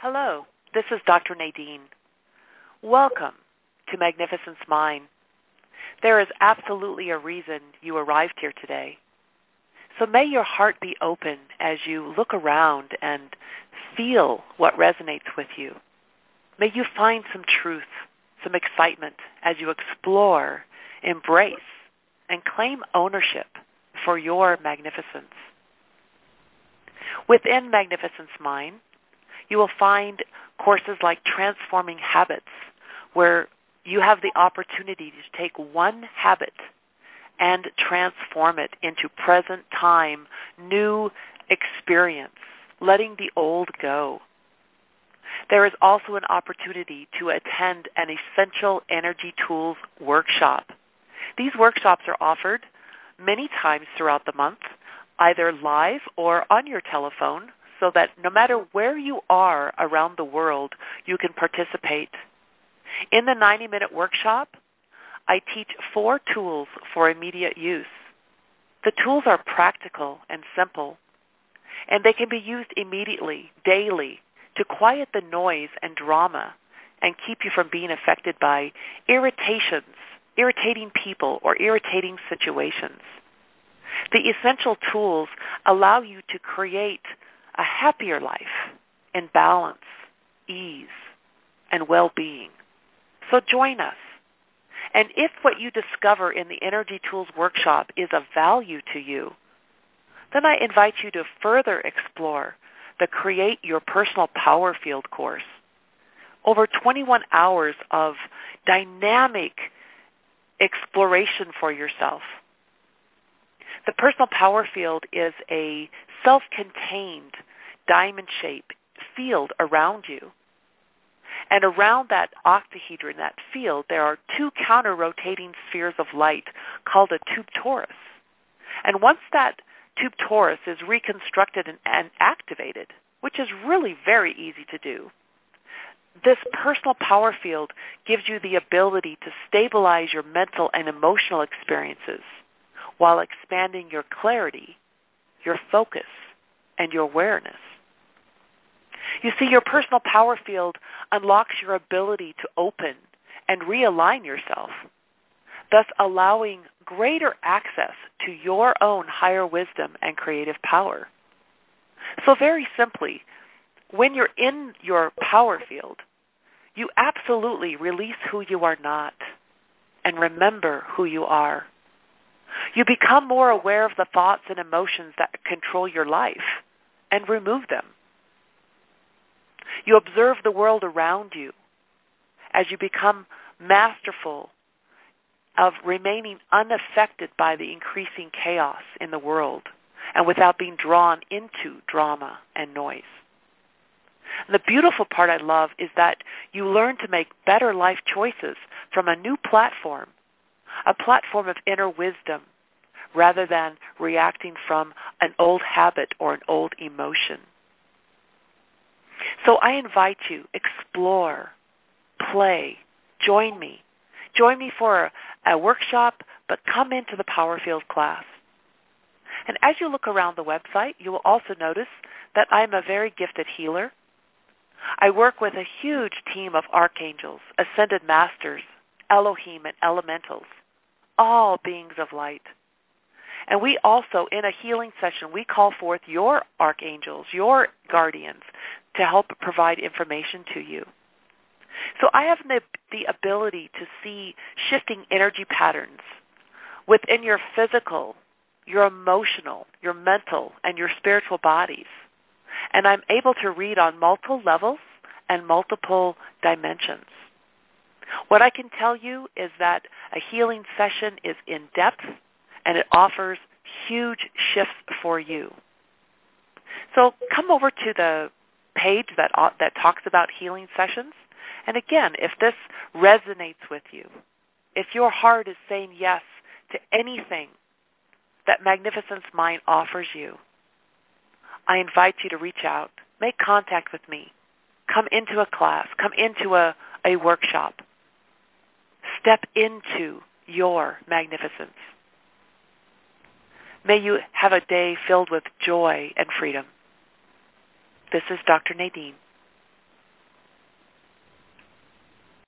Hello, this is Dr. Nadine. Welcome to Magnificence Mind. There is absolutely a reason you arrived here today. So may your heart be open as you look around and feel what resonates with you. May you find some truth, some excitement as you explore, embrace, and claim ownership for your magnificence. Within Magnificence Mind, you will find courses like Transforming Habits, where you have the opportunity to take one habit and transform it into present time, new experience, letting the old go. There is also an opportunity to attend an Essential Energy Tools workshop. These workshops are offered many times throughout the month, either live or on your telephone, so that no matter where you are around the world, you can participate. In the 90-minute workshop, I teach 4 tools for immediate use. The tools are practical and simple, and they can be used immediately, daily, to quiet the noise and drama and keep you from being affected by irritating people, or irritating situations. The essential tools allow you to create a happier life in balance, ease, and well-being. So join us. And if what you discover in the Energy Tools workshop is of value to you, then I invite you to further explore the Create Your Personal Power Field course. Over 21 hours of dynamic exploration for yourself. The personal power field is a self-contained diamond-shaped field around you. And around that octahedron, that field, there are 2 counter-rotating spheres of light called a tube torus. And once that tube torus is reconstructed and activated, which is really very easy to do, this personal power field gives you the ability to stabilize your mental and emotional experiences while expanding your clarity, your focus, and your awareness. You see, your personal power field unlocks your ability to open and realign yourself, thus allowing greater access to your own higher wisdom and creative power. So very simply, when you're in your power field, you absolutely release who you are not and remember who you are. You become more aware of the thoughts and emotions that control your life and remove them. You observe the world around you as you become masterful of remaining unaffected by the increasing chaos in the world and without being drawn into drama and noise. And the beautiful part I love is that you learn to make better life choices from a new platform, a platform of inner wisdom, rather than reacting from an old habit or an old emotion. So I invite you, explore, play, join me. Join me for a workshop, but come into the Power Field class. And as you look around the website, you will also notice that I'm a very gifted healer. I work with a huge team of archangels, ascended masters, Elohim, and elementals, all beings of light. And we also, in a healing session, we call forth your archangels, your guardians, to help provide information to you. So I have the ability to see shifting energy patterns within your physical, your emotional, your mental, and your spiritual bodies. And I'm able to read on multiple levels and multiple dimensions. What I can tell you is that a healing session is in depth and it offers huge shifts for you. So come over to the page that talks about healing sessions. And again, if this resonates with you, if your heart is saying yes to anything that Magnificence Mind offers you, I invite you to reach out, make contact with me, come into a class, come into a workshop, step into your magnificence. May you have a day filled with joy and freedom. This is Dr. Nadine.